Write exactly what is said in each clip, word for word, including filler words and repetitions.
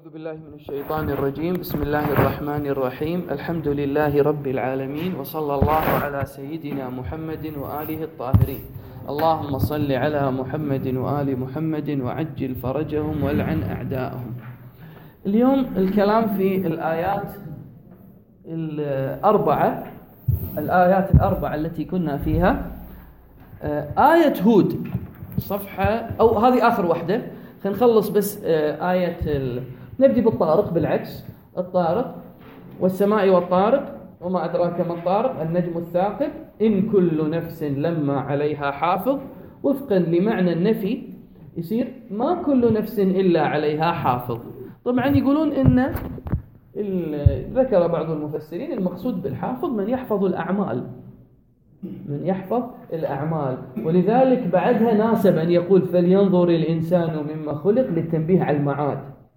أعوذ بالله من الشيطان الرجيم. بسم الله الرحمن الرحيم. الحمد لله رب العالمين، وصلى الله على سيدنا محمد وآله الطاهرين. اللهم صل على محمد وآل محمد وعجل فرجهم والعن أعداءهم. اليوم الكلام في الآيات الأربعة الآيات الأربعة التي كنا فيها. آية هود صفحة أو هذه آخر واحدة، خلينا نخلص بس آية ال... نبدي بالطارق بالعكس. الطارق والسماء والطارق وما أدراك ما الطارق النجم الثاقب إن كل نفس لما عليها حافظ. وفقا لمعنى النفي يصير ما كل نفس إلا عليها حافظ. طبعا يقولون إن ذكر بعض المفسرين المقصود بالحافظ من يحفظ الأعمال من يحفظ الأعمال ولذلك بعدها ناسب أن يقول فلينظر الإنسان مما خلق للتنبيه على المعاد.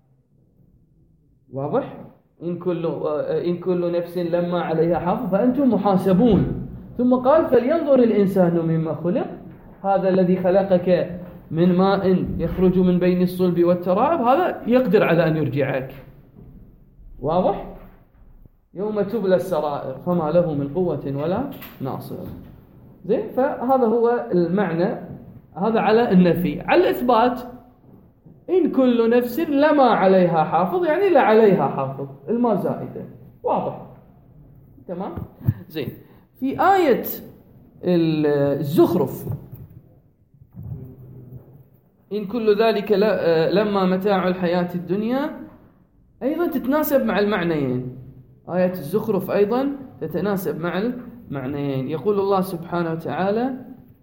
واضح؟ إن كل, إن كل نفس لما عليها حافظ فأنتم محاسبون. ثم قال فلينظر الإنسان مما خلق، هذا الذي خلقك من ماء يخرج من بين الصلب والترائب، هذا يقدر على أن يرجعك. واضح؟ يوم تبلى السرائر فما له من قوة ولا ناصر. زين، فهذا هو المعنى. هذا على النفي. على الإثبات إن كل نفس لما عليها حافظ، يعني لا عليها حافظ، الماء زائدة. واضح؟ تمام؟ زين. في آية الزخرف إن كل ذلك لما متاع الحياة الدنيا أيضا تتناسب مع المعنيين. آية الزخرف أيضا تتناسب مع المعنيين. يقول الله سبحانه وتعالى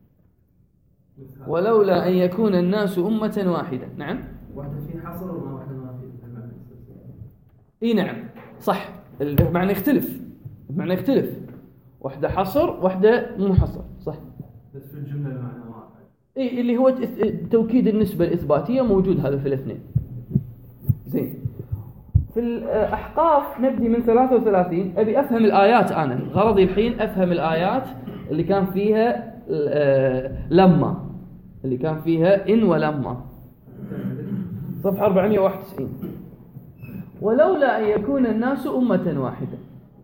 ولولا أن يكون الناس أمة واحدة. نعم، واحدة في حصر وما واحدة ما في المعنى. إيه نعم صح، المعنى يختلف المعنى يختلف واحدة حصر واحدة مو حصر. صح، بس في الجملة المعنى واحد. إيه اللي هو توكيد النسبة الإثباتية موجود هذا في الاثنين. زين، في الأحقاف نبدي من ثلاثة وثلاثين. أبي أفهم الآيات، أنا غرضي الحين أفهم الآيات اللي كان فيها لما اللي كان فيها إن ولما. صفحة أربعمائة وواحد وتسعين. ولولا أن يكون الناس أمة واحدة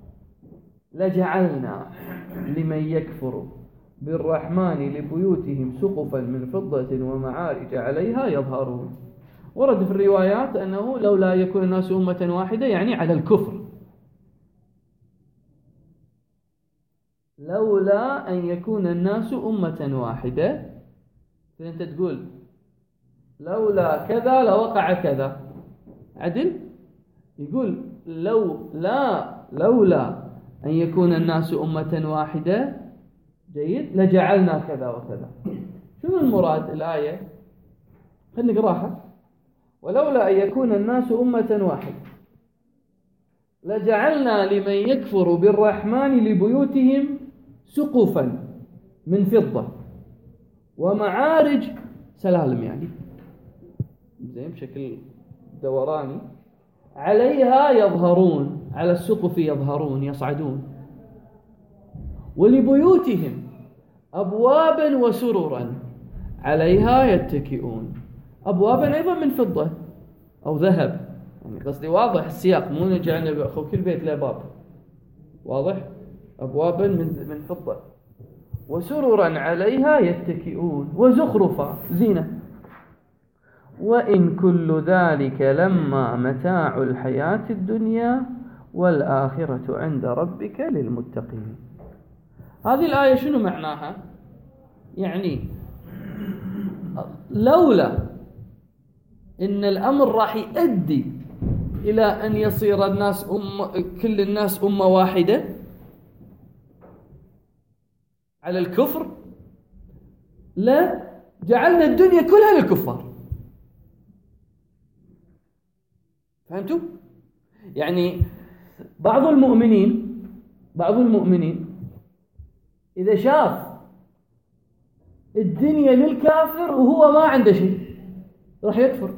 لجعلنا لمن يكفر بالرحمن لبيوتهم سقفا من فضة ومعارج عليها يظهرون. ورد في الروايات أنه لولا يكون الناس أمة واحدة يعني على الكفر. لولا أن يكون الناس أمة واحدة، فأنت تقول لولا كذا لوقع كذا. عدل؟ يقول لو لا لولا أن يكون الناس أمة واحدة، جيد، لجعلنا كذا وكذا. شنو المراد الآية؟ خلينا نقراها. ولولا أن يكون الناس أمة واحدة لجعلنا لمن يكفر بالرحمن لبيوتهم سقفا من فضة ومعارج سلالم، يعني زين بشكل دوراني، عليها يظهرون، على السقف يظهرون يصعدون، ولبيوتهم أبوابا وسررا عليها يتكئون. أبوابا أيضا من فضة أو ذهب، يعني قصدي واضح السياق، مو نجعلنا بأخو كل بيت له باب. واضح؟ أبوابا من من فضة وسررا عليها يتكئون وزخرفا زينة. وإن كل ذلك لما متاع الحياة الدنيا والآخرة عند ربك للمتقين. هذه الآية شنو معناها؟ يعني لولا إن الأمر راح يؤدي إلى أن يصير الناس أمة، كل الناس أمة واحدة على الكفر، لا جعلنا الدنيا كلها للكفار. فهمتوا؟ يعني بعض المؤمنين بعض المؤمنين إذا شاف الدنيا للكافر وهو ما عنده شيء راح يكفر.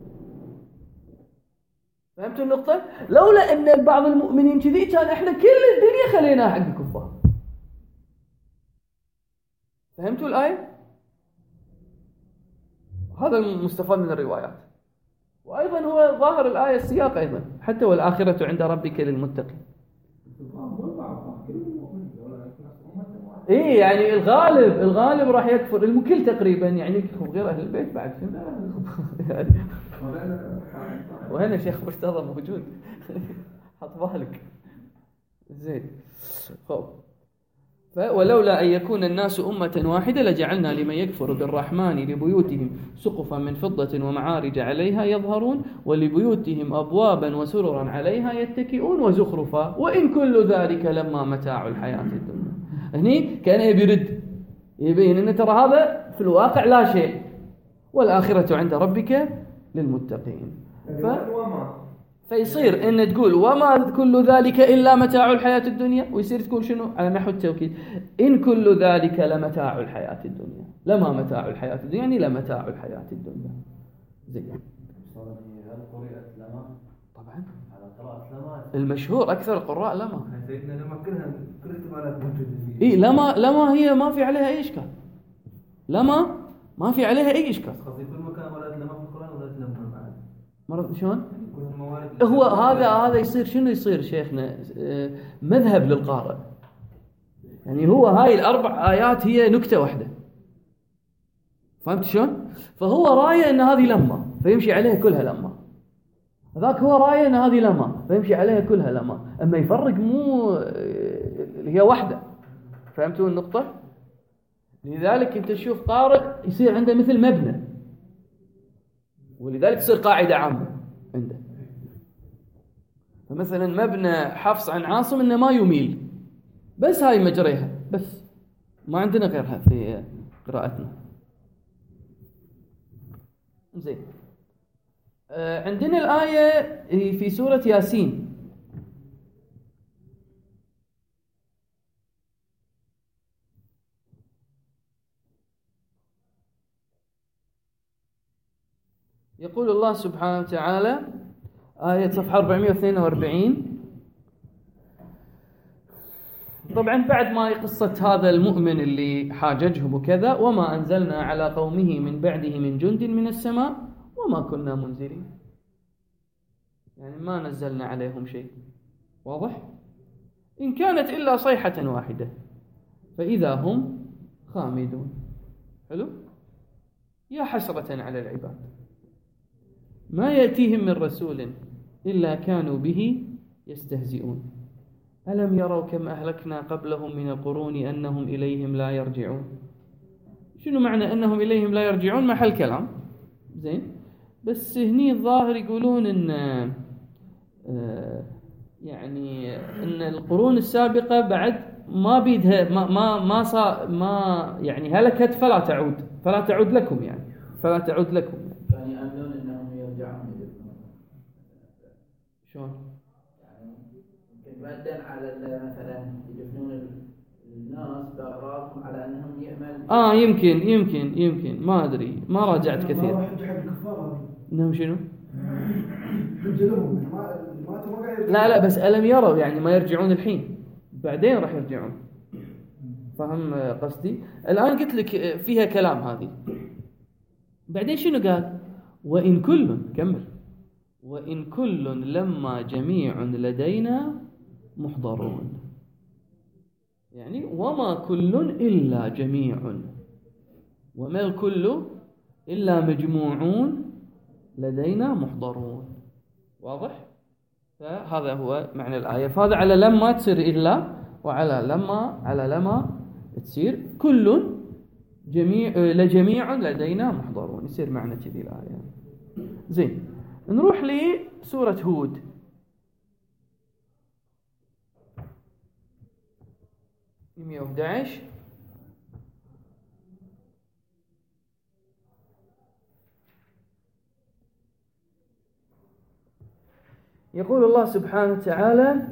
فهمتوا النقطة؟ لولا أن بعض المؤمنين كذي كان إحنا كل الدنيا خليناها حق الكفار. فهمتوا الآية؟ هذا المستفاد من الروايات. وأيضا هو ظاهر الآية السياق أيضا، حتى والآخرة عند ربك للمتقين. إيه يعني الغالب الغالب راح يكفر الكل تقريبا، يعني غير أهل البيت بعد يعني. وهنا شيخ مرتضى موجود حط بالك زين. خب ولولا أن يكون الناس أمة واحدة لجعلنا لمن يكفر بالرحمن لبيوتهم سقفا من فضة ومعارج عليها يظهرون ولبيوتهم أبوابا وسررا عليها يتكئون وزخرفا وإن كل ذلك لما متاع الحياة الدنيا. هني كان يبرد يبين أن ترى هذا في الواقع لا شيء، والآخرة عند ربك للمتقين. ف... فيصير ان تقول وما كل ذلك الا متاع الحياه الدنيا، ويصير تقول شنو على نحو التوكيد ان كل ذلك لمتاع الحياه الدنيا، لما متاع الحياه الدنيا يعني لمتاع الحياه الدنيا. زين هل قرئت لما؟ طبعا على قراءة لما المشهور اكثر القراء لما. سيدنا لما كلها كل احتمالات موجوده فيه. اي لما لما هي ما في عليها اي اشكال، لما ما في عليها اي اشكال. قصدي كل مكان ولات لما في القران ولات لما بعد مرة شلون؟ الموارد هو هذا هذا يصير شنو يصير شيخنا مذهب للقارئ، يعني هو هاي الأربع آيات هي نكتة واحدة، فهمت شلون؟ فهو راية أن هذه لما فيمشي عليها كلها لما، هذاك هو راية أن هذه لما فيمشي عليها كلها لما، أما يفرق مو هي واحدة. فهمتوا النقطة؟ لذلك أنت تشوف قارئ يصير عنده مثل مبنى، ولذلك تصير قاعدة عامة عنده. فمثلا مبنى حفص عن عاصم إنه ما يميل، بس هاي مجريها، بس ما عندنا غيرها في قراءتنا. زين. آه عندنا الآية في سورة ياسين. يقول الله سبحانه وتعالى آية صفحة أربعمائة واثنين وأربعين. طبعا بعد ما قصة هذا المؤمن اللي حاججهم وكذا، وما أنزلنا على قومه من بعده من جند من السماء وما كنا منزلين، يعني ما نزلنا عليهم شيء. واضح؟ إن كانت إلا صيحة واحدة فإذا هم خامدون. حلو؟ يا حسرة على العباد ما يأتيهم من رسول إلا كانوا به يستهزئون ألم يروا كم أهلكنا قبلهم من القرون أنهم إليهم لا يرجعون. شنو معنى أنهم إليهم لا يرجعون؟ محل كلام زين، بس هني الظاهر يقولون إن آه يعني إن القرون السابقة بعد ما بيدها ما ما ما صار ما يعني هلكت فلا تعود فلا تعود لكم، يعني فلا تعود لكم. كانوا يأملون أنهم يرجعون. شلون؟ يعني يمكن ردا على مثلا يدفنون الناس بأغراضهم على أنهم يأمل. آه يمكن يمكن يمكن ما أدري، ما راجعت كثير. ما حج حق الكفار. إنهم شنو؟ حج لهم ما ما ما لا لا بس ألم يروا يعني ما يرجعون الحين، بعدين راح يرجعون. فهم قصدي؟ الآن قلت لك فيها كلام هذه. بعدين شنو قال؟ وإن كل كمل وإن كل لما جميع لدينا محضرون، يعني وما كل إلا جميع، وما الكل إلا مجموعون لدينا محضرون. واضح؟ فهذا هو معنى الآية. فهذا على لما تصير إلا، وعلى لما على لما تصير كل جميع لجميع لدينا محضرون، يصير معنى كذي الآية. زين، نروح لسورة هود. مئة وأحد عشر. يقول الله سبحانه وتعالى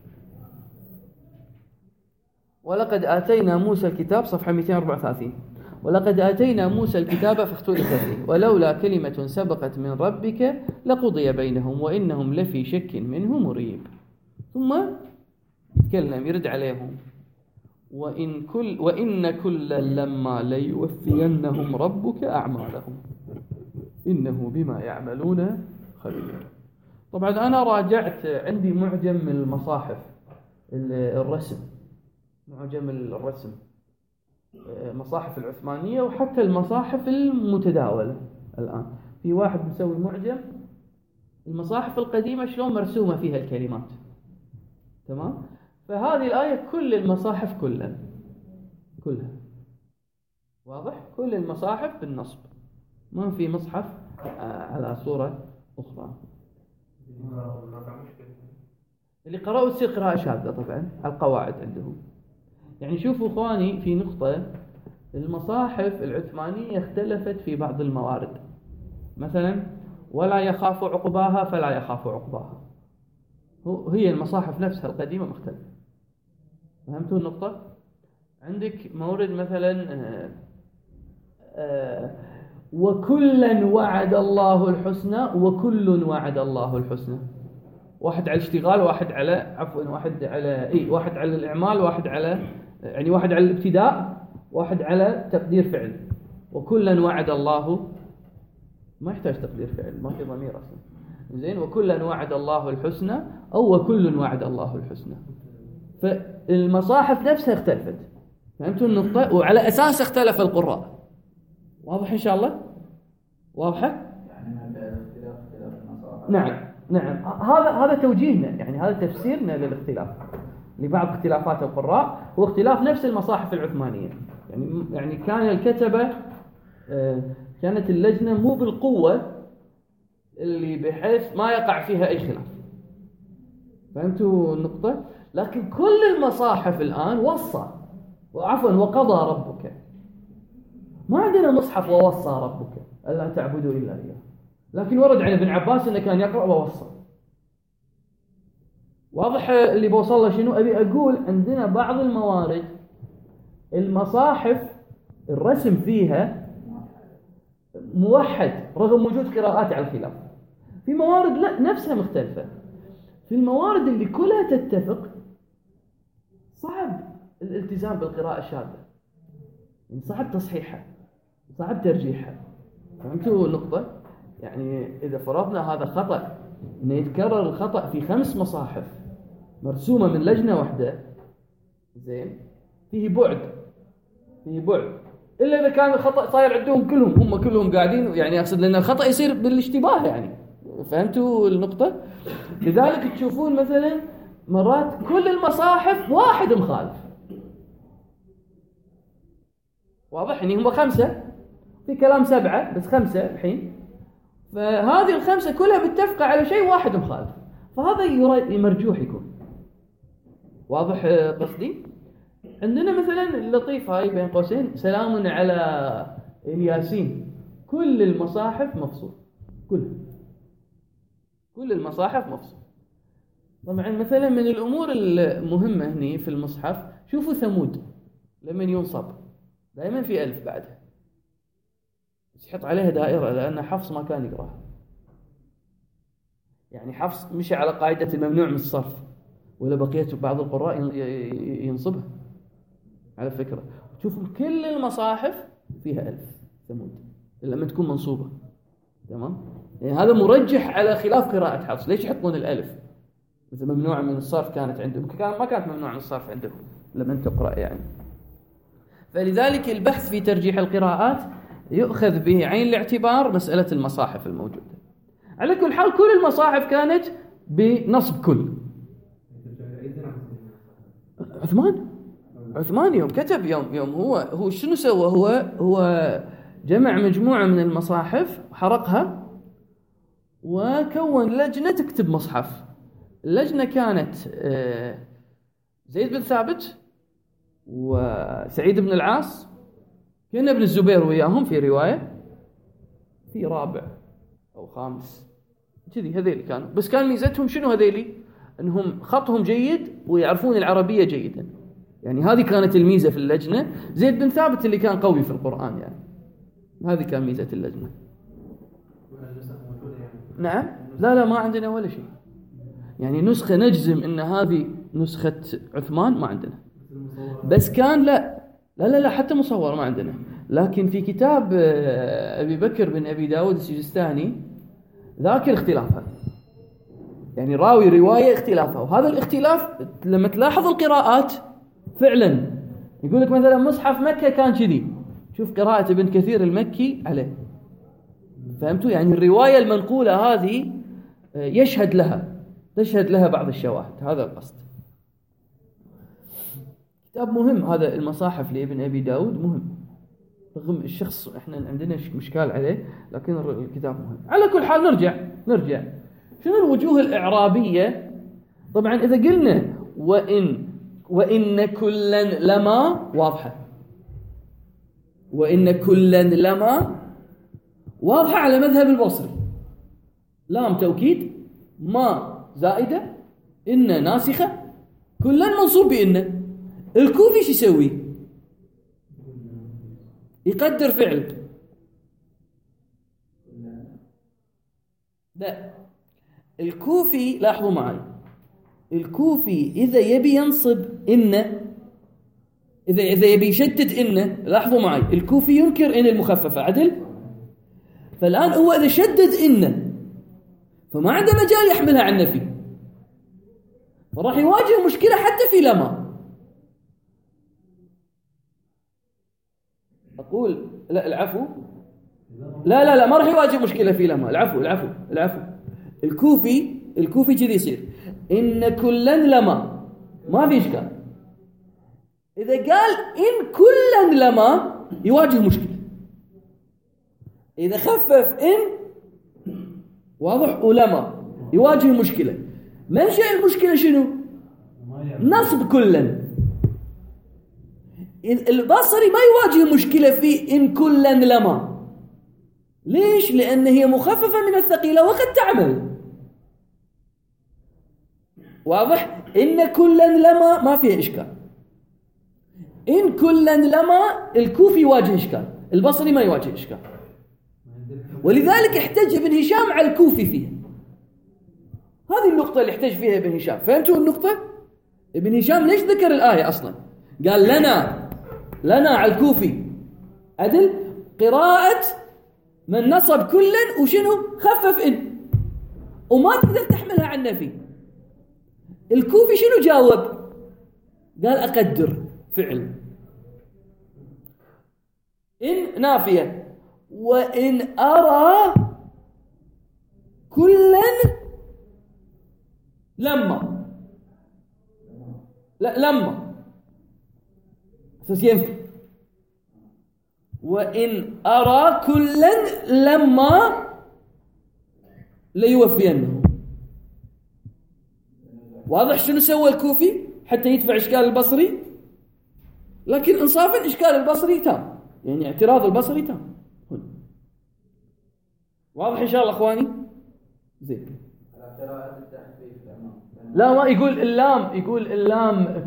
ولقد آتينا موسى الكتاب، صفحة مئتين وأربعة وثلاثين. ولقد آتينا موسى الكتاب فاختلف فيه ولولا كلمة سبقت من ربك لقضي بينهم وإنهم لفي شك منه مريب. ثم يتكلم يرد عليهم وإن كل وإن كلا لما ليوفينهم ربك أعمالهم إنه بما يعملون خليل. طبعا أنا راجعت عندي معجم المصاحف الرسم، معجم الرسم مصاحف العثمانية وحتى المصاحف المتداولة الآن. في واحد مسوي معجم المصاحف القديمة شلون مرسومة فيها الكلمات، تمام؟ فهذه الآية كل المصاحف كلها كلها واضح، كل المصاحف بالنصب، ما في مصحف على صورة أخرى. اللي قرأوا تصير قراءة شاذة طبعا على القواعد عندهم. يعني شوفوا إخواني في نقطة، المصاحف العثمانية اختلفت في بعض الموارد، مثلا ولا يخاف عقباها فلا يخاف عقباها، هي المصاحف نفسها القديمة مختلفة. فهمتوا النقطة؟ عندك مورد مثلا آآ آآ وكلا وعد الله الحسنى وكل وعد الله الحسنى، واحد على الاشتغال واحد على عفوا واحد على اي واحد على الإعمال واحد على يعني واحد على الابتداء واحد على تقدير فعل. وكلا وعد الله ما يحتاج تقدير فعل، ما في ضمير اصلا، زين. وكلا وعد الله الحسنى او وكل وعد الله الحسنى. فالمصاحف نفسها اختلفت، فهمتوا النقطة؟ وعلى اساس اختلف القراء. واضح ان شاء الله؟ واضحة؟ يعني هذا اختلاف اختلاف المصاحف. نعم نعم، هذا هذا توجيهنا، يعني هذا تفسيرنا للاختلاف لبعض اختلافات القراء، هو اختلاف نفس المصاحف العثمانية. يعني يعني كان الكتبة كانت اللجنة مو بالقوة اللي بحيث ما يقع فيها أي خلاف. فهمتوا النقطة؟ لكن كل المصاحف الآن وصى وعفوا وقضى ربك، ما عندنا مصحف ووصى ربك ألا تعبدوا إلا إياه، لكن ورد عن ابن عباس أنه كان يقرأ ووصى. واضح اللي بوصل له شنو؟ أبي أقول عندنا بعض الموارد المصاحف الرسم فيها موحد رغم وجود قراءات على الخلاف. في موارد لا نفسها مختلفة. في الموارد اللي كلها تتفق صعب الالتزام بالقراءة الشاذة، يعني صعب تصحيحها، صعب ترجيحها. فهمتوا النقطة؟ يعني إذا فرضنا هذا خطأ إنه يتكرر الخطأ في خمس مصاحف مرسومة من لجنة واحدة، زين، فيه بعد فيه بعد إلا إذا كان الخطأ صاير عندهم كلهم، هم كلهم قاعدين، يعني أقصد لأن الخطأ يصير بالاشتباه يعني. فهمتوا النقطة؟ لذلك تشوفون مثلا مرات كل المصاحف واحد مخالف. واضح؟ يعني هم خمسة، في كلام سبعة بس خمسة الحين، فهذه الخمسة كلها متفقة على شيء واحد مخالف، فهذا مرجوح يكون. واضح قصدي؟ عندنا مثلا اللطيف هاي بين قوسين سلام على الياسين، كل المصاحف مفصول، كل كل المصاحف مفصول. طبعا مثلا من الأمور المهمة هني في المصحف، شوفوا ثمود لمن ينصب دائما في ألف بعدها، يحط عليها دائرة لأن حفص ما كان يقرأها. يعني حفص مشي على قاعدة الممنوع من الصرف، ولا بقية بعض القراء ينصبها على فكرة. شوفوا كل المصاحف فيها ألف ثمود لما تكون منصوبة، تمام؟ يعني هذا مرجح على خلاف قراءة حفص. ليش يحطون الألف؟ مثل ممنوع من الصرف كانت عندهم، كان ما كانت ممنوع من الصرف عندهم لما تقرأ يعني. فلذلك البحث في ترجيح القراءات يؤخذ به عين الاعتبار مسألة المصاحف الموجودة. على كل حال كل المصاحف كانت بنصب كل. عثمان عثمان يوم كتب يوم يوم هو هو شنو سوى؟ هو هو جمع مجموعة من المصاحف وحرقها وكون لجنة تكتب مصحف. اللجنة كانت زيد بن ثابت وسعيد بن العاص، كان ابن الزبير وياهم في رواية، في رابع أو خامس كذي، هذيل كانوا. بس كان ميزتهم شنو هذيلي؟ أنهم خطهم جيد ويعرفون العربية جيدا، يعني هذه كانت الميزة في اللجنة. زيد بن ثابت اللي كان قوي في القرآن، يعني هذه كان ميزة اللجنة. نعم، لا لا ما عندنا ولا شيء، يعني نسخة نجزم إن هذه نسخة عثمان ما عندنا. بس كان لا لا لا, لا حتى مصور ما عندنا. لكن في كتاب أبي بكر بن أبي داود السجستاني ذاك الاختلاف هذا، يعني راوي رواية اختلافها، وهذا الاختلاف لما تلاحظ القراءات فعلا يقول لك مثلا مصحف مكة كان كذي، شوف قراءة ابن كثير المكي عليه. فهمتوا؟ يعني الرواية المنقولة هذه يشهد لها تشهد لها بعض الشواهد، هذا القصد. كتاب مهم هذا المصاحف لابن أبي داود، مهم رغم الشخص احنا عندنا مشكال عليه، لكن الكتاب مهم. على كل حال نرجع نرجع شنو الوجوه الإعرابية؟ طبعا إذا قلنا وإن وإن كلا لما واضحة، وإن كلا لما واضحة على مذهب البصري، لام توكيد، ما زائدة، إن ناسخة، كلا منصوب بإن. الكوفي شو يسوي؟ يقدر فعل. لا، الكوفي لاحظوا معي، الكوفي إذا يبي ينصب إن، إذا إذا يبي يشدد إن، لاحظوا معي الكوفي ينكر إن المخففة عدل. فالآن هو إذا شدد إن فما عنده مجال يحملها عن النفي، فراح يواجه مشكلة حتى في لما. أقول لا العفو، لا لا لا ما راح يواجه مشكلة في لما، العفو العفو العفو. الكوفي الكوفي كذي يصير إن كلا لما ما في إشكال. إذا قال إن كلا لما يواجه مشكلة. إذا خفف إن واضح ولما يواجه مشكلة. منشأ المشكلة شنو؟ نصب كلا. البصري ما يواجه مشكلة في إن كلا لما. ليش؟ لأن هي مخففة من الثقيلة وقد تعمل. واضح؟ إن كلا لما ما فيها إشكال. إن كلا لما الكوفي يواجه إشكال، البصري ما يواجه إشكال. ولذلك احتج ابن هشام على الكوفي فيها. هذه النقطة اللي احتج فيها ابن هشام. فهمتوا النقطة؟ ابن هشام ليش ذكر الآية أصلا؟ قال لنا لنا على الكوفي عدل قراءة من نصب كلا وشنو خفف إن، وما تقدر تحملها عن النفي. الكوفي شنو جاوب؟ قال أقدر فعل إن نافية، وإن أرى كلا لما، لا لما أساس ينفي، وإن أرى كلا لما ليوفينه. واضح شنو سوى الكوفي حتى يدفع إشكال البصري؟ لكن إنصافا إشكال البصري تام، يعني اعتراض البصري تام. واضح إن شاء الله أخواني؟ زين. لا ما يقول اللام، يقول اللام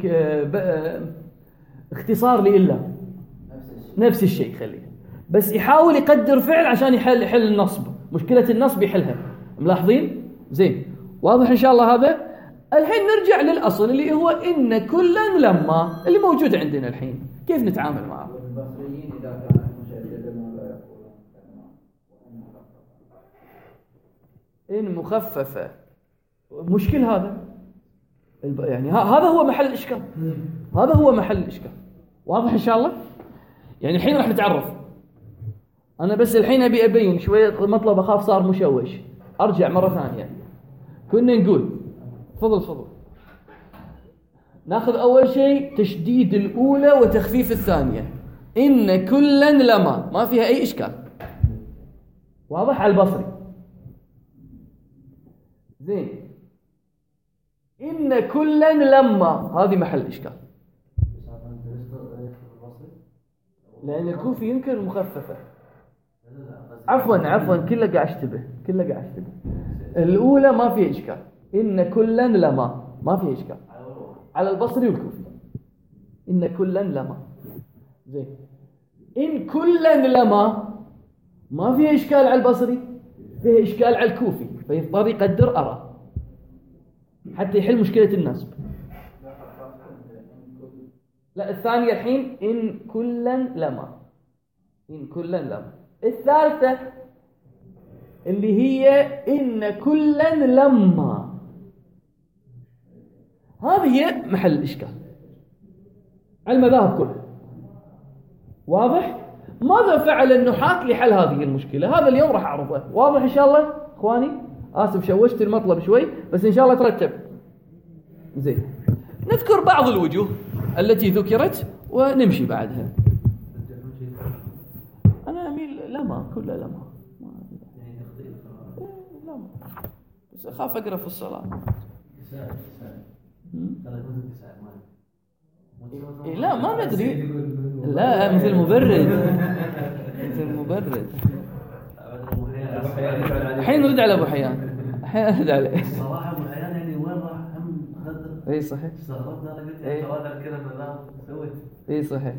اختصار لإلا، نفس الشيء خليه، بس يحاول يقدر فعل عشان يحل يحل النصب، مشكلة النصب يحلها. ملاحظين؟ زين. واضح إن شاء الله هذا. الحين نرجع للأصل اللي هو إن كلا لما اللي موجود عندنا الحين، كيف نتعامل معه؟ البصريين إذا كانت مشددة ما لا يقولون إن مخففة مشكل هذا، يعني هذا هو محل الإشكال، هذا هو محل الإشكال. واضح إن شاء الله؟ يعني الحين راح نتعرف. أنا بس الحين أبي أبين شوية مطلب، أخاف صار مشوش. أرجع مرة ثانية. كنا نقول فضل فضل ناخذ أول شيء تشديد الأولى وتخفيف الثانية. إن كلا لما ما فيها أي إشكال. واضح على البصري. زين. إن كلا لما هذه محل إشكال، لأن الكوفي ينكر المخففة. عفوا عفوا كله قاعد اشتبه كله قاعد اشتبه. الأولى ما فيها إشكال، إن كلا لما ما فيها إشكال على البصري والكوفي. إن كلا لما زين. إن كلا لما ما فيها إشكال على البصري، فيها إشكال على الكوفي، فيضطر يقدر أرى حتى يحل مشكلة النصب. لا الثانية الحين إن كلا لما، إن كلا لما. الثالثة اللي هي إن كلا لما، هذه هي محل الإشكال على المذاهب كلها. واضح؟ ماذا فعل النحاة لحل هذه المشكلة؟ هذا اليوم راح أعرضه. واضح إن شاء الله إخواني؟ آسف شوشت المطلب شوي، بس إن شاء الله ترتب. زين، نذكر بعض الوجوه التي ذكرت ونمشي بعدها. أنا أميل لما، كلها لما، لما، بس أخاف أقرأ في الصلاة. إيه لا ما ندري، لا مثل مبرد، مثل مبرد. الحين نرد على أبو حيان، الحين نرد عليه. صراحة أبو حيان يعني وين راح هم غدر؟ إيه صحيح. استغربت أنا قلت يعني هذا الكلام لا سويت. إيه صحيح.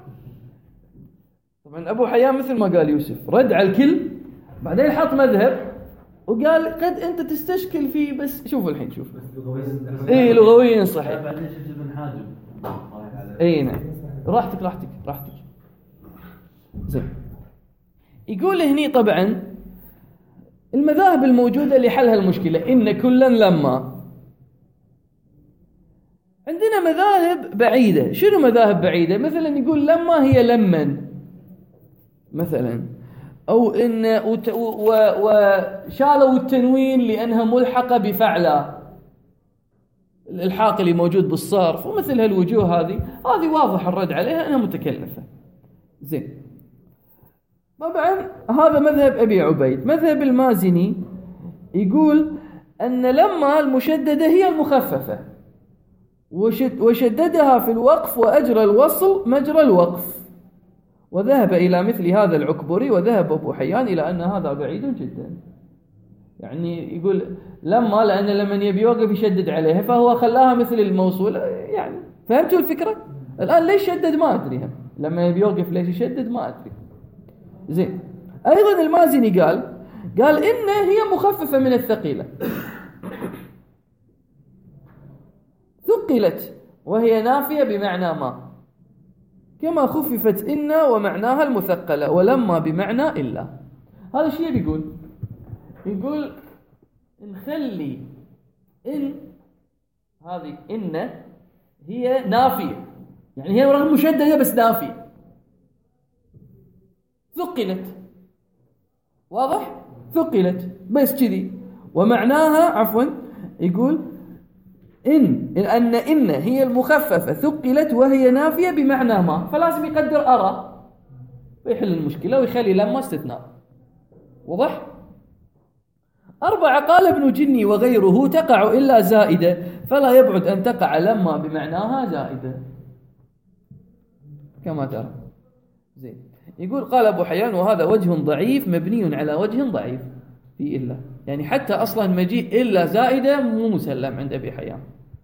طبعا أبو حيان مثل ما قال يوسف رد على الكل، بعدين حط مذهب وقال قد أنت تستشكل فيه، بس شوف الحين شوف. إيه لغويا صحيح. بعدين شفت ابن حاجب. اي نعم، راحتك راحتك راحتك. زين، يقول هني طبعا المذاهب الموجودة لحل هالمشكلة إن كلا لما. عندنا مذاهب بعيدة. شنو مذاهب بعيدة؟ مثلا يقول لما هي لمن مثلا، أو إن وشالوا التنوين لأنها ملحقة بفعلا، الإلحاق اللي موجود بالصرف ومثل هالوجوه هذه، هذه واضح الرد عليها أنها متكلفة. زين، طبعا هذا مذهب أبي عبيد. مذهب المازني يقول أن لما المشددة هي المخففة، وشددها في الوقف وأجرى الوصل مجرى الوقف، وذهب إلى مثل هذا العكبري، وذهب أبو حيان إلى أن هذا بعيد جدا. يعني يقول لما لأن لمن يبي يوقف يشدد عليها، فهو خلاها مثل الموصول. يعني فهمتوا الفكرة؟ الآن ليش شدد ما أدري، لما يبي يوقف ليش يشدد ما أدري. زين، أيضا المازني قال قال إن هي مخففة من الثقيلة، ثقلت وهي نافية بمعنى ما، كما خففت إن ومعناها المثقلة، ولما بمعنى إلا. هذا الشيء بيقول يقول نخلي إن هذه إن هي نافية، يعني هي رغم مشددة بس نافية، ثقلت. واضح؟ ثقلت بس كذي. ومعناها عفوا يقول إن أن إن هي المخففة ثقلت وهي نافية بمعنى ما، فلازم يقدر أرى ويحل المشكلة ويخلي لما استثناء. واضح؟ أربعة، قال ابن جني وغيره تقع إلا زائدة، فلا يبعد أن تقع لما بمعناها زائدة كما ترى. زين، يقول قال أبو حيان وهذا وجه ضعيف مبني على وجه ضعيف في إلا، يعني حتى أصلا مجيء إلا زائدة مو مسلم عند أبي حيان.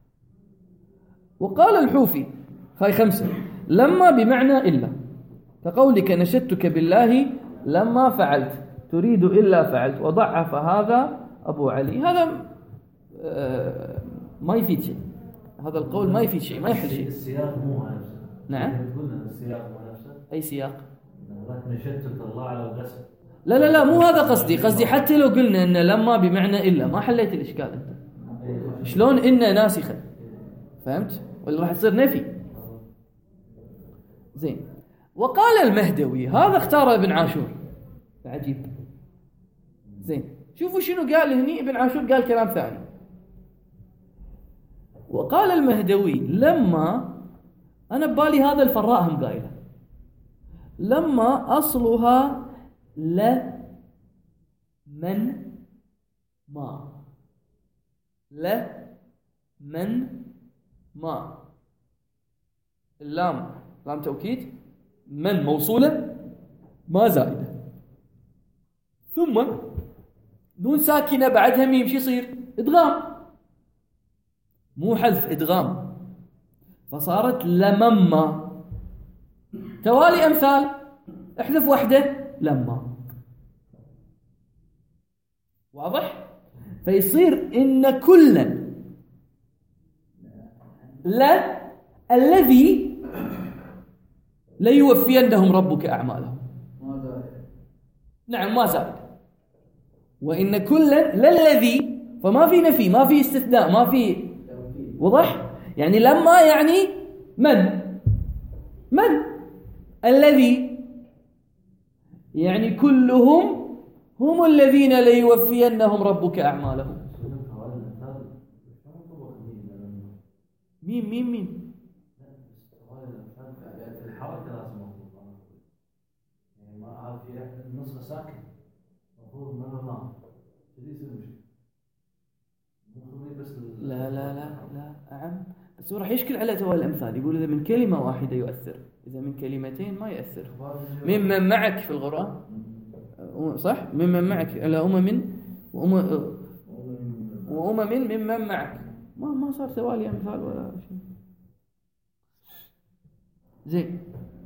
وقال الحوفي هاي خمسة، لما بمعنى إلا، كقولك نشدتك بالله لما فعلت، تريد إلا فعلت، وضعف هذا أبو علي. هذا آه ما يفيد شيء، هذا القول ما يفيد شيء، ما يحل شيء. السياق مو نفسه. نعم، قلنا السياق مو نفسه. أي سياق؟ نشدتك الله على الغسل. لا لا لا مو هذا قصدي، قصدي حتى لو قلنا إن لما بمعنى إلا ما حليت الإشكال أنت. شلون إن ناسخة؟ فهمت؟ ولا راح تصير نفي. زين، وقال المهدوي هذا اختار ابن عاشور، عجيب. زين، شوفوا شنو قال هني ابن عاشور، قال كلام ثاني. وقال المهدوي لما، أنا ببالي هذا الفراء هم قايله، لما أصلها ل من ما، ل من ما، اللام لام توكيد، من موصولة، ما زائدة، ثم نون ساكنة بعدها ميم، شو يصير؟ إدغام، مو حذف، إدغام، فصارت لمما. توالي أمثال، احذف وحدة لما. واضح؟ فيصير إن كلا لا الذي ليوفينهم ربك أعمالهم. نعم ما زائد. وإن كلا للذي، فما في نفي، ما في استثناء، ما في وضح. يعني لما يعني من من الذي، يعني كلهم هم الذين ليوفينهم ربك أعمالهم. مين مين مين الحركة لازم مضبوطة، يعني ما هذه النص ساكن المفروض من الله كذي يصير مشكلة. بس لا لا لا لا أعم، بس هو راح يشكل على توالي الأمثال. يقول إذا من كلمة واحدة يؤثر، إذا من كلمتين ما يؤثر. ممن معك في القرآن صح، ممن معك على أمم وأمم وأمم ممن معك، ما ما صار توالي أمثال ولا شيء. زين.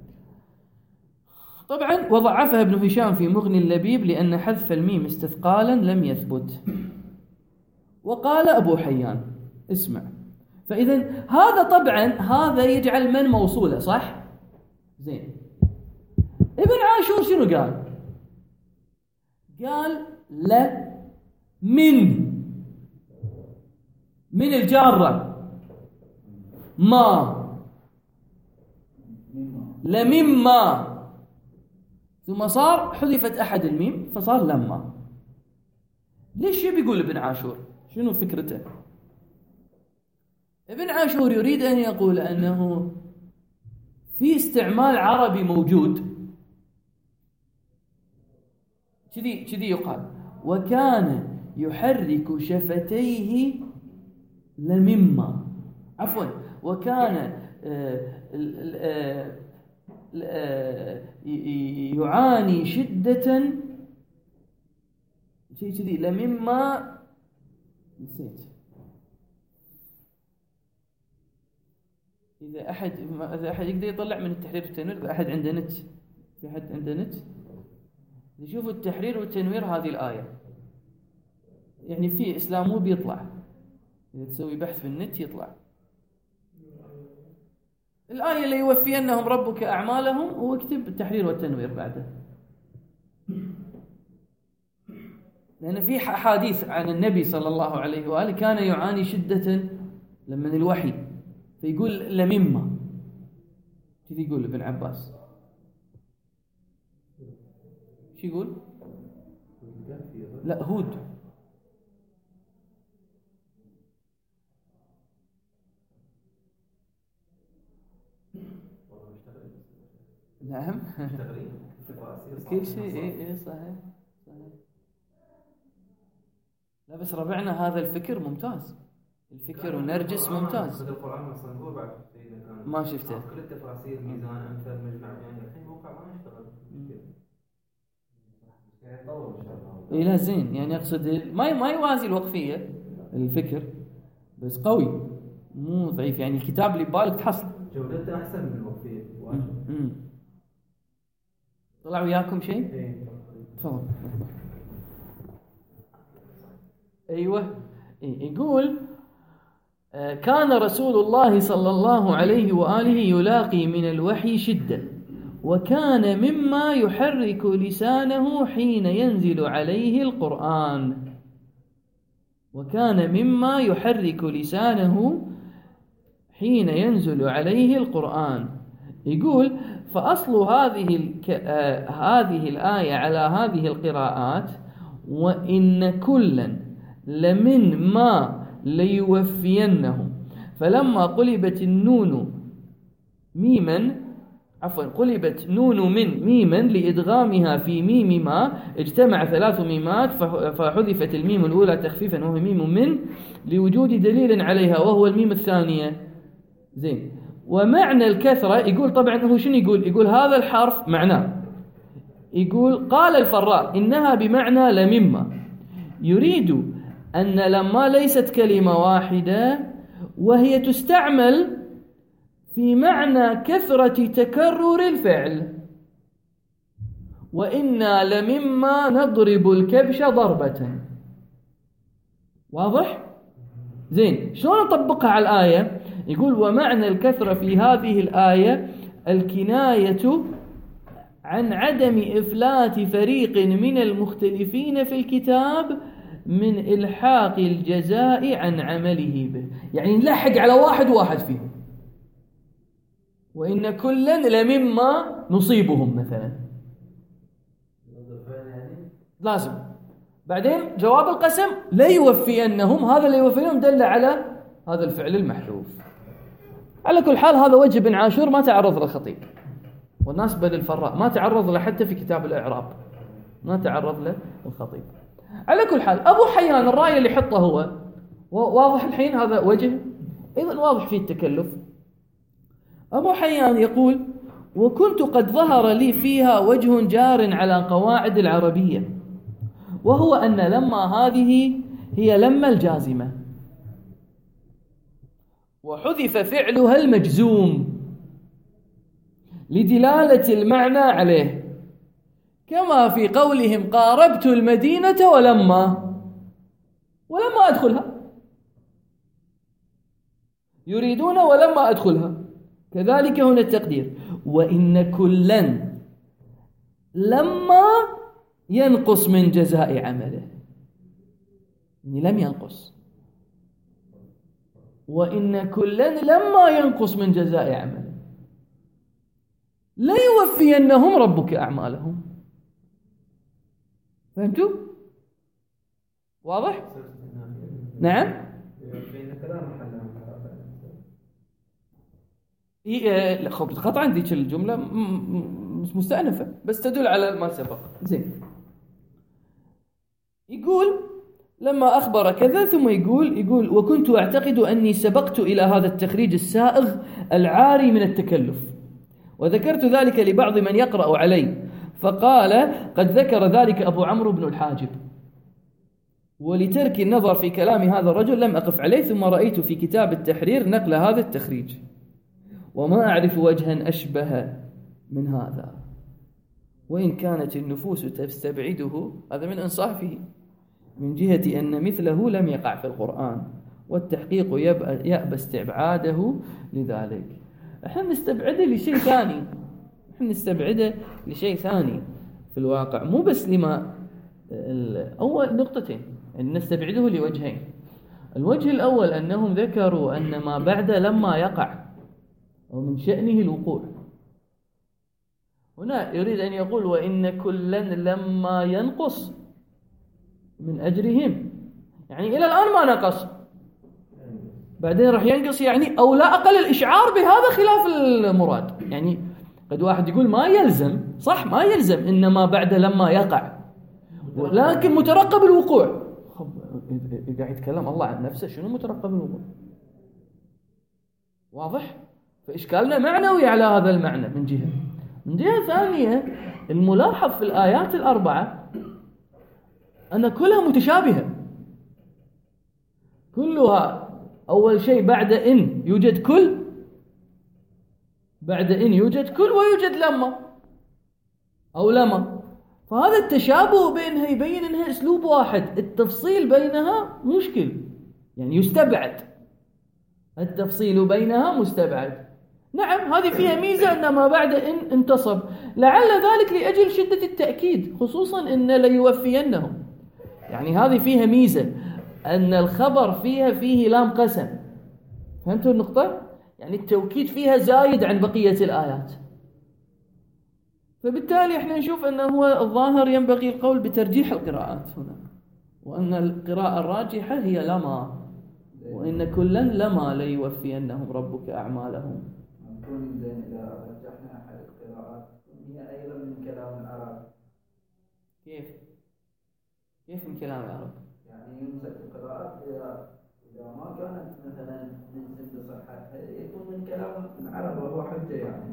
طبعا وضعفها ابن هشام في مغني اللبيب لأن حذف الميم استثقالا لم يثبت. وقال أبو حيان اسمع، فإذا هذا طبعا هذا يجعل من موصولة صح؟ زين. ابن عاشور شنو قال؟ قال لا من من الجارة ما لمما، ثم صار حذفت أحد الميم فصار لما. ليش بيقول ابن عاشور؟ شنو فكرته؟ ابن عاشور يريد أن يقول أنه في استعمال عربي موجود كذي كذي يقال، وكان يحرك شفتيه لمما، عفوا وكان يعاني شدة شيء كذي لمما، نسيت. إذا أحد إذا أحد يقدر يطلع من التحرير والتنوير، إذا أحد عنده نت، في أحد عنده نت يشوفوا التحرير والتنوير هذه الآية، يعني في إسلام مو بيطلع، إذا تسوي بحث في النت يطلع الآية اللي يوفينهم ربك أعمالهم، واكتب التحرير والتنوير بعده، لأن في حديث عن النبي صلى الله عليه وآله كان يعاني شدة لمن الوحي، فيقول لمما كذي، يقول ابن عباس شو يقول؟ لا هود. نعم كل شيء ايه ايه صحيح صحيح. لا بس ربعنا هذا الفكر ممتاز، الفكر ونرجس ممتاز. القرآن الصندوق بعد ما شفته كل التفاسير ميزان أمثال مجمع، يعني الحين موقع ما يشتغل اي لا زين، يعني اقصد ما ما يوازي الوقفيه الفكر، بس قوي مو ضعيف، يعني الكتاب اللي ببالك تحصل جودته احسن من الوقفيه. طلع وياكم شيء؟ ايه تفضل. ايوه إيه. يقول كان رسول الله صلى الله عليه واله يلاقي من الوحي شده، وكان مما يحرك لسانه حين ينزل عليه القرآن، وكان مما يحرك لسانه حين ينزل عليه القرآن. يقول فأصل هذه الك... آه... هذه الآية على هذه القراءات، وإن كلا لمن ما ليوفينهم، فلما قلبت النون ميما عفوا قلبت نون من ميما لإدغامها في ميم ما، اجتمع ثلاث ميمات فحذفت الميم الأولى تخفيفا وهو ميم من لوجود دليل عليها وهو الميم الثانية. زين. ومعنى الكثرة يقول طبعا هو شنو يقول؟ يقول هذا الحرف معناه، يقول قال الفراء إنها بمعنى لمما، يريد أن لما ليست كلمة واحدة وهي تستعمل في معنى كثرة تكرر الفعل، وإنا لمما نضرب الكبش ضربة. واضح؟ زين. شلون نطبقها على الآية؟ يقول ومعنى الكثرة في هذه الآية الكناية عن عدم إفلات فريق من المختلفين في الكتاب من إلحاق الجزاء عن عمله به. يعني نلحق على واحد واحد فيهم، وإن كلا لمما نصيبهم مثلا لازم. بعدين جواب القسم لا يوفينهم، هذا لا يوفينهم دل على هذا الفعل المحذوف. على كل حال هذا وجه بن عاشور ما تعرض له والناس بل الفراء ما تعرض له حتى في كتاب الإعراب، ما تعرض له الخطيب. على كل حال أبو حيان الرأي اللي حطه هو واضح الحين، هذا وجه أيضا واضح فيه التكلف. أبو حيان يقول: وكنت قد ظهر لي فيها وجه جار على قواعد العربية، وهو أن لما هذه هي لما الجازمة، وحذف فعلها المجزوم لدلالة المعنى عليه، كما في قولهم قاربت المدينة ولما ولما أدخلها، يريدون ولما أدخلها. كذلك هنا التقدير: وإن كلا لما ينقص من جزاء عمله، يعني لم ينقص، وإن كلا لما ينقص من جزاء عمله لا يوفينهم ربك أعمالهم. فهمتوا؟ واضح؟ نعم. إيه خط عندي ذيك الجملة مش مستأنفة بس تدل على ما سبق. زين. يقول لما أخبر كذا، ثم يقول يقول وكنت أعتقد أني سبقت إلى هذا التخريج السائغ العاري من التكلف، وذكرت ذلك لبعض من يقرأ علي، فقال قد ذكر ذلك أبو عمرو بن الحاجب، ولترك النظر في كلام هذا الرجل لم أقف عليه، ثم رأيت في كتاب التحرير نقل هذا التخريج، وما أعرف وجها أشبه من هذا، وإن كانت النفوس تستبعده، هذا من إنصافه من جهة أن مثله لم يقع في القرآن، والتحقيق يأبى استبعاده لذلك. احنا نستبعده لشيء ثاني، احنا نستبعده لشيء ثاني في الواقع، مو بس لما أول نقطتين، يعني نستبعده لوجهين. الوجه الأول أنهم ذكروا أن ما بعد لما يقع ومن شأنه الوقوع. هنا يريد أن يقول وإن كلا لما ينقص من أجرهم، يعني إلى الآن ما نقص، بعدين راح ينقص، يعني أو لا أقل الإشعار بهذا خلاف المراد. يعني قد واحد يقول ما يلزم، صح ما يلزم إنما بعد لما يقع، ولكن مترقب الوقوع. قاعد يتكلم الله عن نفسه، شنو مترقب الوقوع؟ واضح؟ فإشكالنا معنوي على هذا المعنى من جهة. من جهة ثانية الملاحظ في الآيات الأربعة أن كلها متشابهة، كلها أول شيء بعد إن يوجد كل، بعد إن يوجد كل ويوجد لما أو لما، فهذا التشابه بينها يبين أنها أسلوب واحد، التفصيل بينها مشكل، يعني يستبعد، التفصيل بينها مستبعد. نعم هذه فيها ميزة أن ما بعد إن انتصب، لعل ذلك لأجل شدة التأكيد، خصوصا إن ليوفينهم، يعني هذه فيها ميزة أن الخبر فيها فيه لام قسم. فهمتوا النقطة؟ يعني التوكيد فيها زايد عن بقية الآيات، فبالتالي احنا نشوف أنه هو الظاهر ينبغي القول بترجيح القراءات هنا، وأن القراءة الراجحة هي لما، وإن كلا لما ليوفينهم ربك أعمالهم. نكون زين إذا رجحنا أحد القراءات هي أيضا من كلام العرب. كيف؟ كيف من كلام العرب؟ يعني يمسك القراءات إذا إذا ما كانت مثلا نجزم بصحتها يكون من كلام العرب وهو حجة يعني.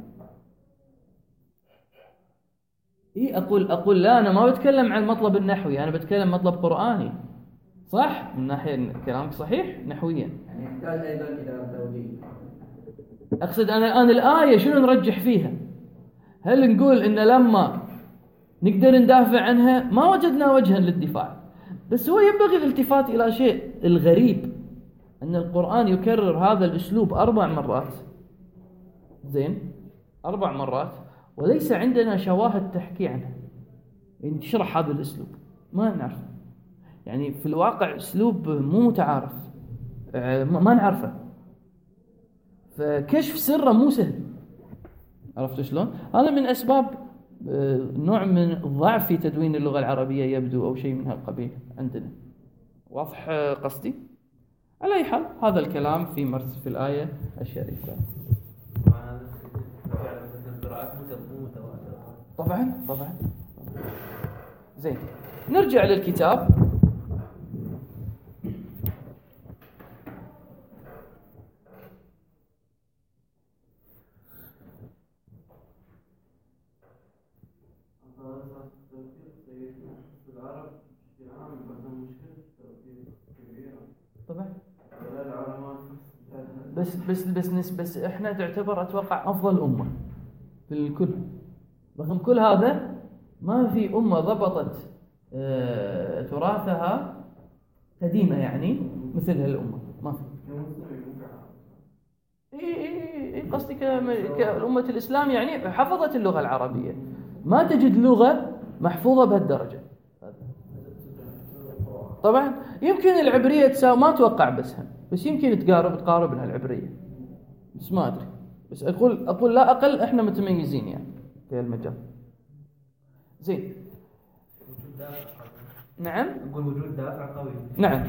إيه أقول أقول لا، أنا ما بتكلم عن المطلب النحوي، أنا بتكلم مطلب قرآني، صح؟ من ناحية كلامك صحيح نحويا، يعني يحتاج أيضا إلى توجيه. أقصد أنا الآن الآية شنو نرجح فيها؟ هل نقول إن لما نقدر ندافع عنها؟ ما وجدنا وجها للدفاع، بس هو ينبغي الالتفات إلى شيء الغريب، أن القرآن يكرر هذا الأسلوب أربع مرات، زين أربع مرات، وليس عندنا شواهد تحكي عنها، يعني تشرح هذا الأسلوب ما نعرف، يعني في الواقع أسلوب مو متعارف ما نعرفه، فكشف سره مو سهل. عرفت شلون؟ هذا من أسباب نوع من الضعف في تدوين اللغة العربية يبدو، أو شيء من هالقبيل عندنا. واضح قصدي؟ على أي حال هذا الكلام في مرس في الآية الشريفة. طبعا طبعا زين، نرجع للكتاب. طبعا بس بس بس بس احنا تعتبر اتوقع افضل امه في الكل، رغم كل هذا ما في امه ضبطت اه تراثها قديمه يعني مثل هالامه، ما في. اي اي اي قصدي كأمة الاسلام يعني حفظت اللغه العربيه، ما تجد لغه محفوظه بهالدرجه. طبعا يمكن العبريه تساوي، ما اتوقع بس هم بس يمكن تقارب تقارب لها العبريه، بس ما ادري، بس اقول اقول لا اقل احنا متميزين يعني في المجال. زين نعم نقول وجود دافع قوي. نعم.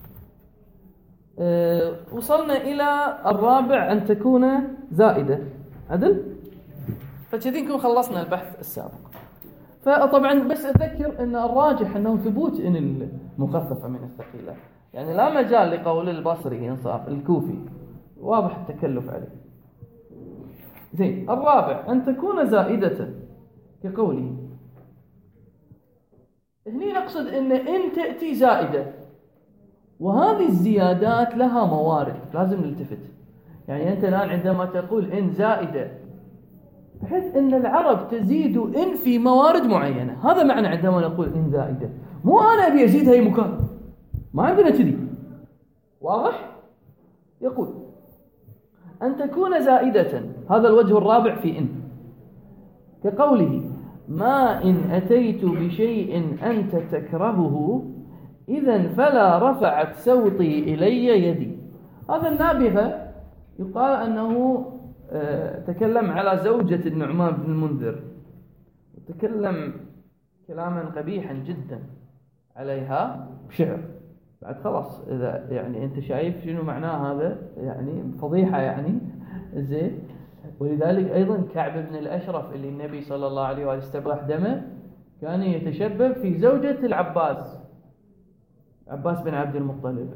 أه وصلنا الى الرابع ان تكون زائده، عدل؟ فكذي نكون خلصنا البحث السابق. فطبعا بس اذكر ان الراجح انه ثبوت ان المخففه من الثقيله، يعني لا مجال لقول البصري انصاف الكوفي، واضح التكلف عليه. زين، الرابع ان تكون زائده كقوله. هني نقصد ان ان تاتي زائده، وهذه الزيادات لها موارد لازم نلتفت. يعني انت الان عندما تقول ان زائده، بحيث ان العرب تزيد ان في موارد معينه، هذا معنى عندما نقول ان زائده، مو انا ابي ازيد هاي مكان، ما عندنا كذي. واضح؟ يقول ان تكون زائده، هذا الوجه الرابع في ان، كقوله ما إن أتيت بشيء أنت تكرهه إذن فلا رفعت صوتي إلي يدي. هذا النابغة يقال أنه تكلم على زوجة النعمان بن المنذر، وتكلم كلاما قبيحا جدا عليها بشعر. بعد خلاص إذا يعني أنت شايف شنو معناه هذا، يعني فضيحة يعني. زين، ولذلك أيضا كعب بن الأشرف اللي النبي صلى الله عليه وآله استباح دمه كان يتشبب في زوجة العباس، عباس بن عبد المطلب،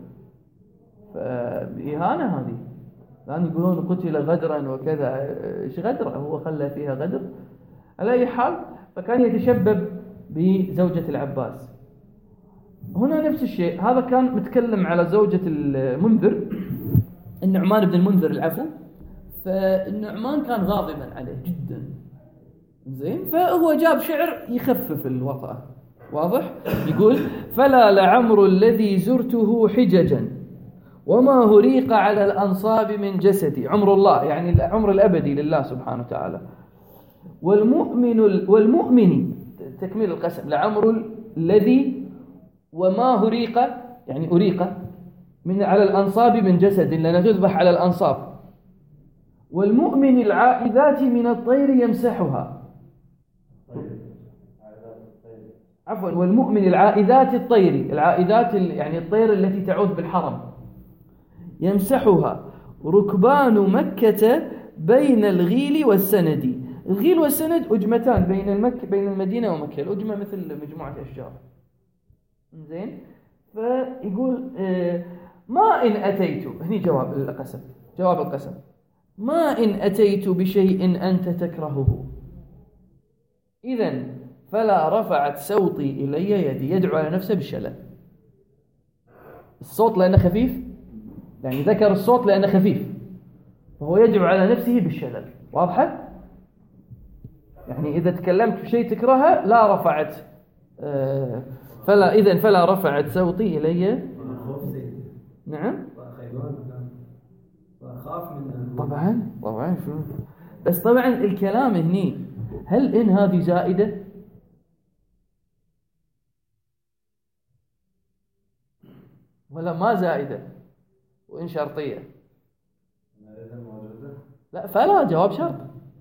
فإهانة هذه. كانوا يقولون قتل غدرا وكذا، إيش غدر؟ هو خلى فيها غدر. على أي حال فكان يتشبب بزوجة العباس. هنا نفس الشيء، هذا كان متكلم على زوجة المنذر، النعمان بن المنذر العفو، فالنعمان كان غاضبا عليه جدا. زين، فهو جاب شعر يخفف الوطأة. واضح؟ يقول فلا لعمر الذي زرته حججا وما هريق على الأنصاب من جسدي. عمر الله يعني العمر الأبدي لله سبحانه وتعالى. والمؤمن والمؤمن تكمل القسم، لعمر الذي وما هريق يعني أريق من على الأنصاب من جسد، لأنه تذبح على الأنصاب. والمؤمن العائذات من الطير يمسحها، عفوا والمؤمن العائذات الطير، العائذات يعني الطير التي تعود بالحرم، يمسحها ركبان مكة بين الغيل والسند. الغيل والسند أجمتان بين المك بين المدينة ومكة، الأجمة مثل مجموعة أشجار. زين، فيقول ما إن أتيت، هني جواب القسم، جواب القسم، ما إن أتيت بشيء أنت تكرهه إذن فلا رفعت صوتي إلي يدي. يدعو على نفسه بالشلل. الصوت لأنه خفيف، يعني ذكر الصوت لأنه خفيف، فهو يدعو على نفسه بالشلل. واضحة؟ يعني إذا تكلمت بشيء تكرهه لا رفعت آه فلا إذن فلا رفعت صوتي إلي. نعم طبعا طبعا شو بس طبعا الكلام هني هل إن هذه زائدة؟ ولا ما زائدة وإن شرطية؟ لا، فلا، جواب شرط.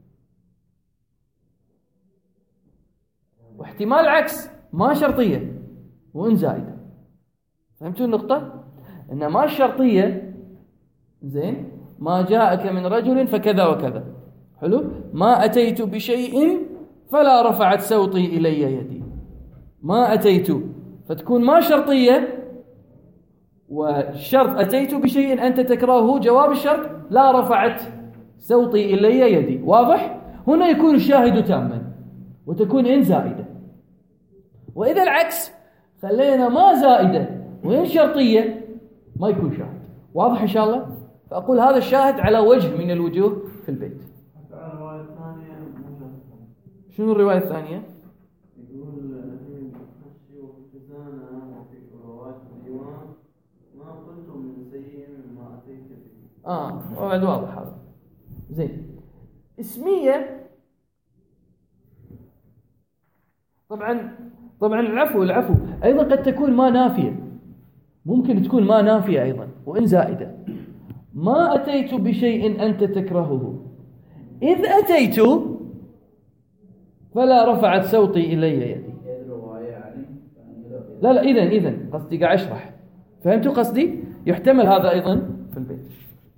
واحتمال العكس، ما شرطية وإن زائدة. فهمتوا النقطة؟ إن ما الشرطية زين ما جاءك من رجل فكذا وكذا، حلو، ما أتيت بشيء فلا رفعت صوتي إلي يدي، ما أتيت، فتكون ما شرطية، والشرط أتيت بشيء أنت تكرهه، جواب الشرط لا رفعت صوتي إلي يدي. واضح؟ هنا يكون الشاهد تاما وتكون إن زائدة. وإذا العكس خلينا ما زائدة وإن شرطية ما يكون شاهد. واضح إن شاء الله؟ فأقول هذا الشاهد على وجه من الوجوه في البيت. الرواية الثانية شنو الرواية الثانية؟ يقول الحين خشي وخزانة وفي رواية الديوان ما قلت من سيء ما أتيت به. آه وبعد واضح هذا. زين. اسمية طبعا طبعا العفو العفو أيضا قد تكون ما نافية، ممكن تكون ما نافية أيضا وإن زائدة. ما أتيت بشيء أنت تكرهه، إذ أتيت فلا رفعت صوتي إلي يدي. لا لا إذن إذن قصدي قاعد أشرح، فهمتوا قصدي؟ يحتمل هذا أيضا في البيت.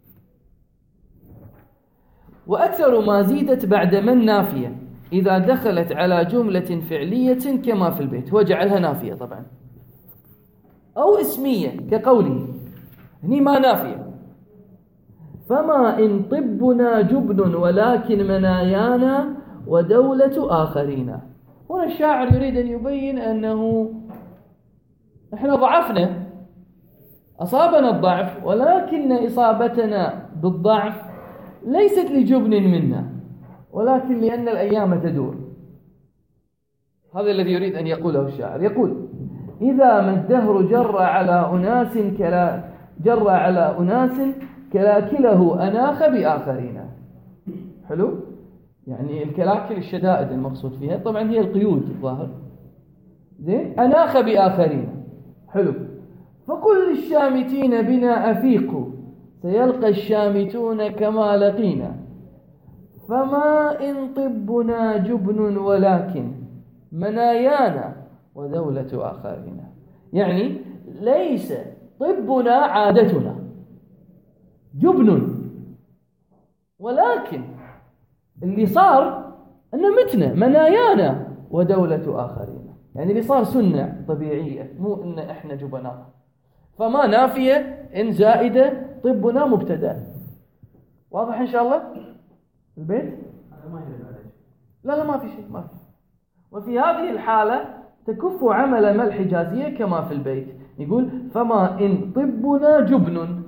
وأكثر ما زيدت بعد من نافية إذا دخلت على جملة فعلية كما في البيت، هو جعلها نافية طبعا، أو اسمية كقوله هني ما نافية، فما إن طبنا جبن ولكن منايانا ودولة آخرين. هنا الشاعر يريد أن يبين أنه إحنا ضعفنا، أصابنا الضعف، ولكن إصابتنا بالضعف ليست لجبن منا، ولكن لأن الأيام تدور. هذا الذي يريد أن يقوله الشاعر. يقول: إذا ما الدهر جر على أناس كلا جر على أناس كلاكله أناخ بآخرين. حلو؟ يعني الكلاكل الشدائد المقصود فيها، طبعا هي القيود الظاهر. زين؟ أناخ بآخرين. حلو. فقل للشامتين بنا أفيقوا سيلقى الشامتون كما لقينا، فما إن طبنا جبن ولكن منايانا ودولة آخرين. يعني ليس طبنا عادتنا جبن، ولكن اللي صار أن متنا منايانا ودولة آخرين، يعني اللي صار سنة طبيعية، مو إن إحنا جبناء. فما نافية إن زائدة، طبنا مبتدأ. واضح إن شاء الله البيت؟ هذا ما يدل عليه. لا لا ما في شيء، ما في. وفي هذه الحالة تكف عمل ما الحجازية كما في البيت. يقول: فما إن طبنا جبن.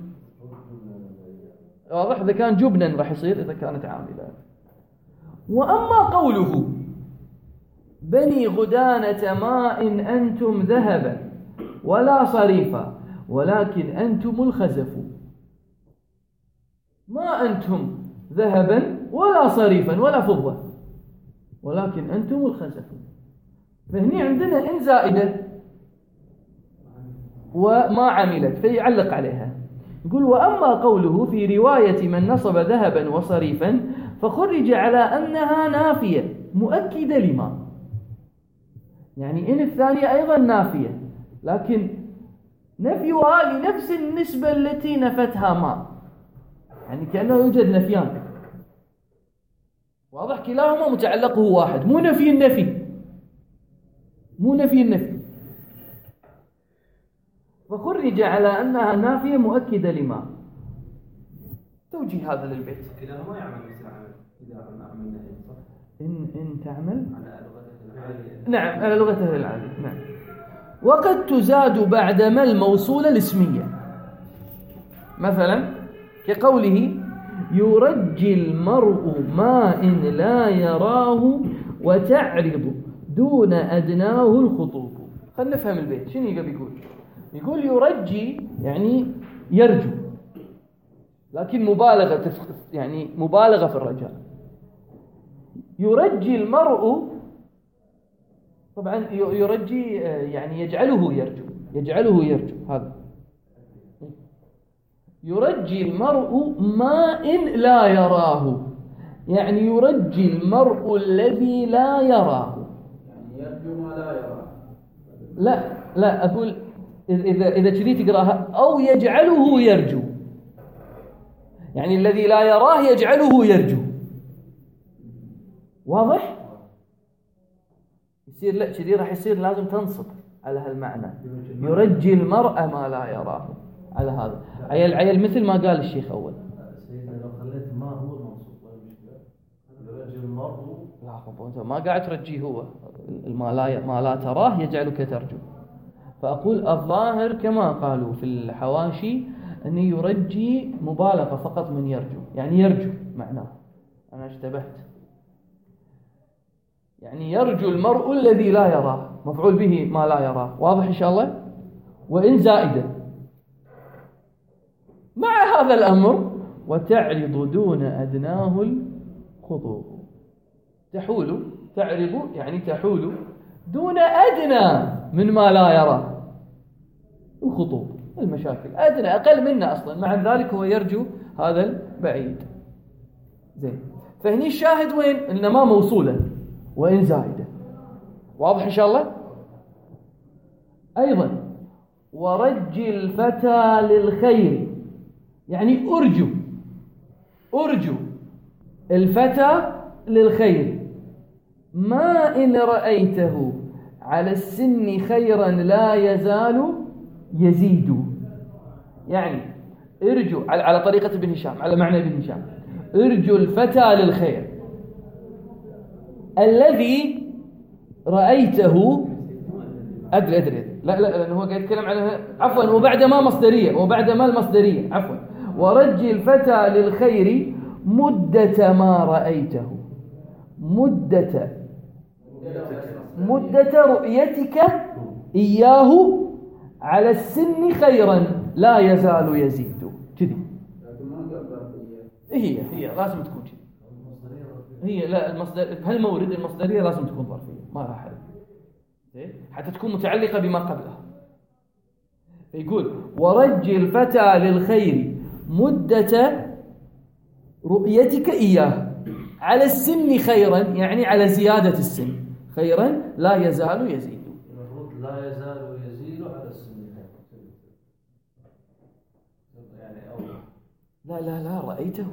واضح؟ إذا كان جبنا راح يصير إذا كانت عاملة. وأما قوله: بني غدانة ما إن أنتم ذهبا ولا صريفا ولكن أنتم الخزف. ما أنتم ذهبا ولا صريفا ولا فضة، ولكن أنتم الخزف. فهني عندنا إن زائدة وما عملت، فيعلق عليها. يقول: وأما قوله في رواية من نصب ذهبا وصريفا فخرج على أنها نافية مؤكدة لما، يعني إن الثانية أيضا نافية، لكن نفيها لنفس النسبة التي نفتها ما، يعني كأنه يوجد نفيان. واضح؟ كلاهما متعلقه واحد، مو نفي النفي، مو نفي النفي. فخرج على أنها نافية مؤكدة لما. توجيه هذا للبيت. كلاهما يعمل مثل عمل إذا عملنا صح؟ إن إن تعمل على لغته العالية. نعم، على لغته العالية. نعم. وقد تزاد بعد ما الموصولة الاسمية، مثلا كقوله: يرجي المرء ما إن لا يراه وتعرض دون أدناه الخطوب. خلينا نفهم البيت شنو يقول. يقول يقول يرجي يعني يرجو، لكن مبالغة، يعني مبالغة في الرجاء. يرجي المرء، طبعا يرجي يعني يجعله يرجو، يجعله يرجو، هذا يرجي المرء ما إن لا يراه، يعني يرجي المرء الذي لا يراه، يعني يرجو ما لا يراه. لا لا أقول إذا إذا كذي تقراها، أو يجعله يرجو، يعني الذي لا يراه يجعله يرجو. واضح؟ يصير لا كذي راح يصير لازم تنصب على هالمعنى، يرجي المرء ما لا يراه على هذا. عيل عيل مثل ما قال الشيخ أول. سيدنا لو خليت ما هو المنصوب ولا المشكلة، يرجي المرء. لا أنت ما قاعد ترجيه هو، ما لا ما لا تراه يجعلك ترجو. فأقول الظاهر كما قالوا في الحواشي أن يرجي مبالغة فقط من يرجو، يعني يرجو معناه. أنا اشتبهت، يعني يرجو المرء الذي لا يراه، مفعول به ما لا يراه. واضح إن شاء الله؟ وإن زائدة مع هذا الأمر وتعرض دون أدناه الخطوب. تحول، تعرض يعني تحول دون أدنى من ما لا يرى الخطوب، المشاكل أدنى أقل منا أصلا، مع ذلك هو يرجو هذا البعيد. زين، فهني الشاهد وين؟ إنما موصولة وإن زائدة. واضح إن شاء الله؟ أيضا ورجي الفتى للخير، يعني أرجو أرجو الفتى للخير، ما إن رأيته على السن خيرا لا يزال يزيد. يعني ارجو على طريقة ابن هشام، على معنى ابن هشام، ارجو الفتى للخير الذي رأيته. أدري أدري لا لا لأنه هو قاعد يتكلم عنها، عفوا وبعد ما مصدرية، وبعد ما المصدرية عفوا. ورجي الفتى للخير مدة ما رأيته، مدة مدة رؤيتك إياه على السن خيرا لا يزال يزيد. كذي هي هي لازم تكون كذي. هي لا المصدر بهالمورد المصدرية لازم تكون ظرفية، ما راح حتى تكون متعلقة بما قبلها. يقول ورجي الفتى للخير مدة رؤيتك إياه على السن خيرا، يعني على زيادة السن خيرا لا يزال يزيد. المفروض لا يزال يزيد على السن يعني أول. لا لا لا رأيته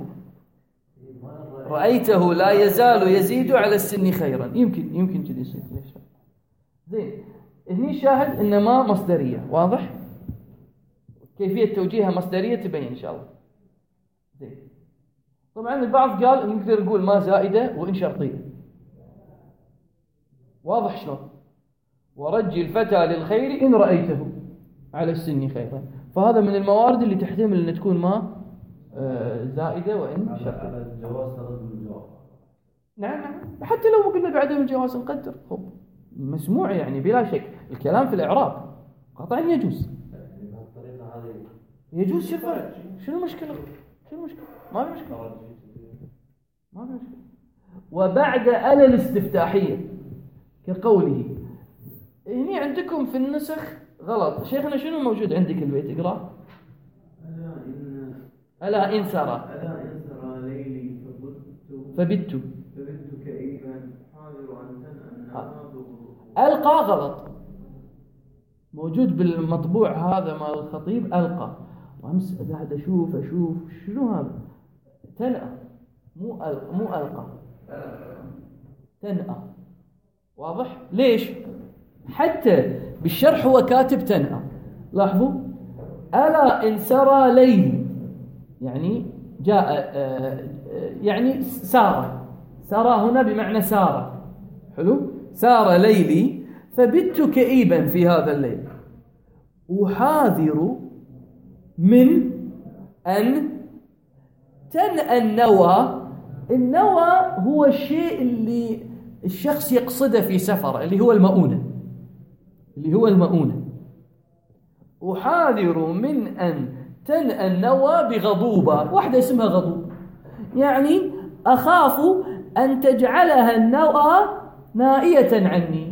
رأيته لا يزال يزيد على السن خيرا، يمكن يمكن كذي يصير. ليش؟ زين، هني الشاهد إنما مصدرية. واضح؟ كيفية توجيهها مصدرية تبين إن شاء الله. زين، طبعا البعض قال نقدر نقول ما زائدة وإن شرطية. واضح شلون؟ ورجي الفتى للخير إن رأيته على السن خيرا، فهذا من الموارد اللي تحتمل أن تكون ما زائدة وإن شرطية. على الجواز تقدم الجواب. نعم نعم، حتى لو قلنا بعدم الجواز نقدر خب مسموع، يعني بلا شك الكلام في الإعراب قطعا يجوز. يجوز. شوف شنو المشكلة؟ شنو المشكلة؟ ما في مشكلة، ما في مشكلة. وبعد ألا الاستفتاحية كقوله. هني عندكم في النسخ غلط. شيخنا شنو موجود عندك البيت؟ اقرأ. ألا إن ألا إن سرى ألا إن سرى ليلي فبت فبت فبت كئيبا حاذر أن تنأى ألقى غلط، موجود بالمطبوع هذا مال الخطيب ألقى. وأمس قاعد أشوف أشوف شنو هذا؟ تنأى، مو أل... مو ألقى، تنأى. واضح؟ ليش؟ حتى بالشرح هو كاتب تنأى. لاحظوا، ألا إن سرى ليل، يعني جاء يعني سار، سرى هنا بمعنى سار. حلو؟ سار ليلي فبت كئيبا في هذا الليل، أحاذر من أن تنأى النوى. النوى هو الشيء اللي الشخص يقصده في سفر، اللي هو المؤونة، اللي هو المؤونة. أحاذر من أن تنأى النوى بغضوبة، واحدة اسمها غضوب، يعني أخاف أن تجعلها النوى نائية عني،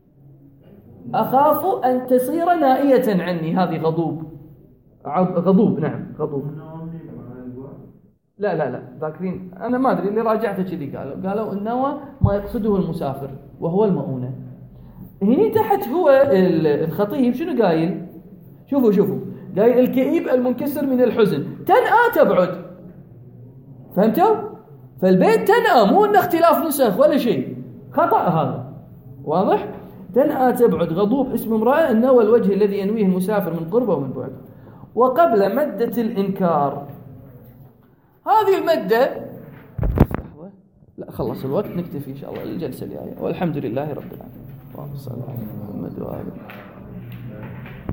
أخاف أن تصير نائية عني. هذه غضوب، غضوب نعم غضوب. لا لا لا ذاكرين، أنا ما أدري اللي راجعته كذي قالوا قالوا النوى ما يقصده المسافر وهو المؤونة. هني تحت هو الخطيب شنو قايل؟ شوفوا شوفوا قايل الكئيب المنكسر من الحزن تنأى تبعد. فهمتوا؟ فالبيت تنأى، مو إن اختلاف نسخ ولا شيء، خطأ هذا واضح. تنأى تبعد غضوب اسم امرأة، النوى الوجه الذي ينويه المسافر من قربه ومن بعد. وقبل مدة الإنكار، هذه المدة لا خلص الوقت نكتفي إن شاء الله الجلسة الجاية. والحمد لله رب العالمين. اللهم صل على محمد وآله.